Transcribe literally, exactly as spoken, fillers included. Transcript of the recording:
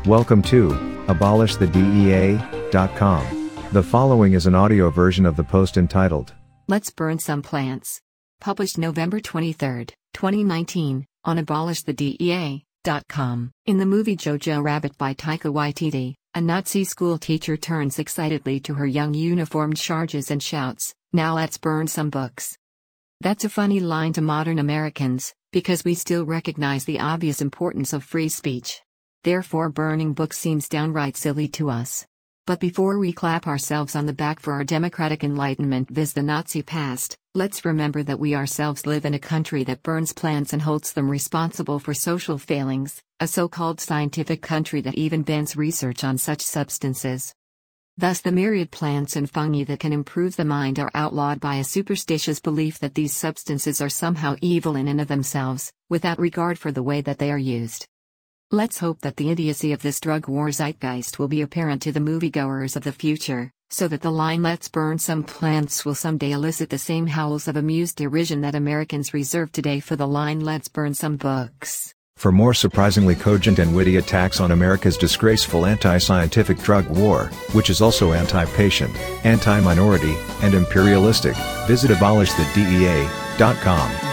Welcome to abolish the D E A dot com. The following is an audio version of the post entitled, Let's Burn Some Plants. Published November twenty-third, twenty nineteen, on abolish the D E A dot com. In the movie Jojo Rabbit by Taika Waititi, a Nazi school teacher turns excitedly to her young uniformed charges and shouts, "Now let's burn some books." That's a funny line to modern Americans, because we still recognize the obvious importance of free speech. Therefore, burning books seems downright silly to us. But before we clap ourselves on the back for our democratic enlightenment vis the Nazi past, let's remember that we ourselves live in a country that burns plants and holds them responsible for social failings, a so-called scientific country that even bans research on such substances. Thus the myriad plants and fungi that can improve the mind are outlawed by a superstitious belief that these substances are somehow evil in and of themselves, without regard for the way that they are used. Let's hope that the idiocy of this drug war zeitgeist will be apparent to the moviegoers of the future, so that the line "Let's burn some plants" will someday elicit the same howls of amused derision that Americans reserve today for the line "Let's burn some books." For more surprisingly cogent and witty attacks on America's disgraceful anti-scientific drug war, which is also anti-patient, anti-minority, and imperialistic, visit abolish the D E A dot com.